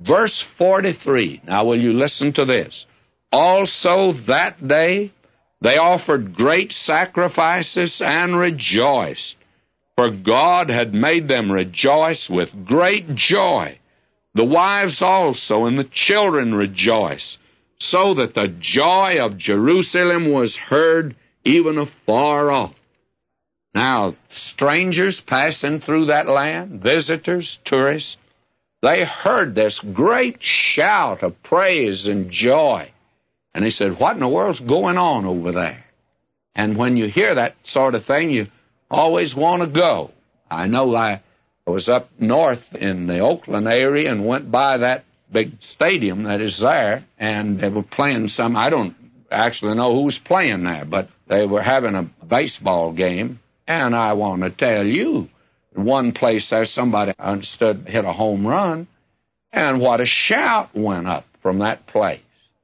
Verse 43. Now will you listen to this? Also that day they offered great sacrifices and rejoiced, for God had made them rejoice with great joy. The wives also and the children rejoiced, so that the joy of Jerusalem was heard even afar off. Now, strangers passing through that land, visitors, tourists, they heard this great shout of praise and joy. And they said, what in the world's going on over there? And when you hear that sort of thing, you always want to go. I know I was up north in the Oakland area and went by that big stadium that is there, and they were playing some, I don't actually know who was playing there, but they were having a baseball game. And I want to tell you, one place there, somebody understood hit a home run, and what a shout went up from that place.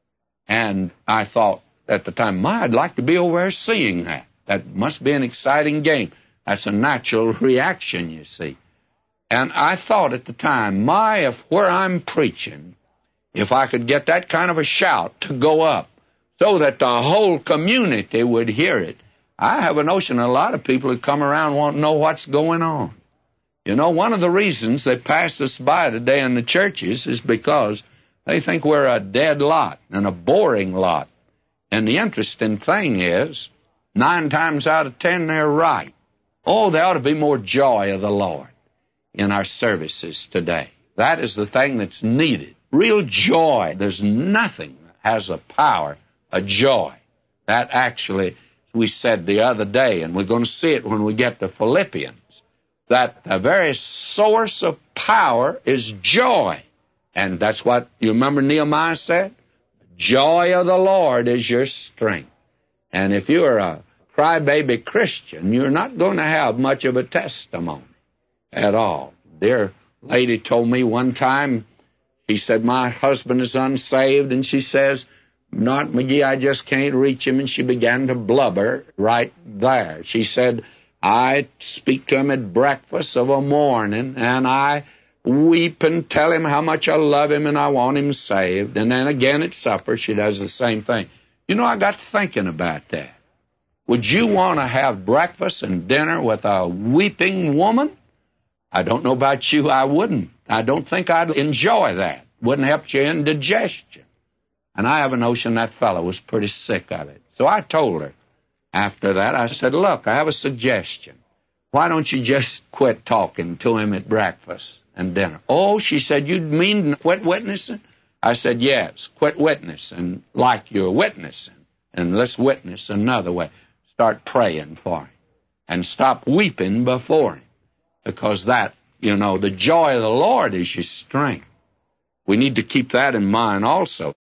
And I thought at the time, I'd like to be over there seeing that. That must be an exciting game. That's a natural reaction, you see. And I thought at the time, if where I'm preaching, if I could get that kind of a shout to go up so that the whole community would hear it, I have a notion a lot of people who come around won't know what's going on. You know, one of the reasons they pass us by today in the churches is because they think we're a dead lot and a boring lot. And the interesting thing is, 9 times out of 10, they're right. Oh, there ought to be more joy of the Lord in our services today. That is the thing that's needed. Real joy. There's nothing that has a power, a joy. That actually, we said the other day, and we're going to see it when we get to Philippians, that the very source of power is joy. And that's what, you remember Nehemiah said? Joy of the Lord is your strength. And if you're a crybaby Christian, you're not going to have much of a testimony at all. Dear lady told me one time, she said, my husband is unsaved, and she says, not McGee, I just can't reach him, and she began to blubber right there. She said, I speak to him at breakfast of a morning, and I weep and tell him how much I love him and I want him saved. And then again at supper, she does the same thing. You know, I got thinking about that. Would you want to have breakfast and dinner with a weeping woman? I don't know about you, I wouldn't. I don't think I'd enjoy that. Wouldn't help you in digestion. And I have a notion that fellow was pretty sick of it. So I told her after that, I said, look, I have a suggestion. Why don't you just quit talking to him at breakfast and dinner? Oh, she said, you mean quit witnessing? I said, yes, quit witnessing like you're witnessing. And let's witness another way. Start praying for him. And stop weeping before him. Because that, you know, the joy of the Lord is your strength. We need to keep that in mind also.